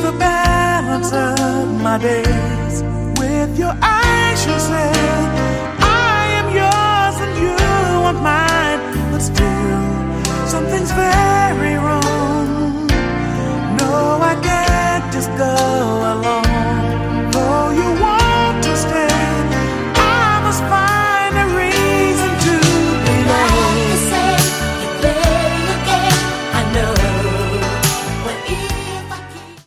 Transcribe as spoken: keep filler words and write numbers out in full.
the balance of my days. With your eyes, you said, I am yours and you are mine. But still, something's very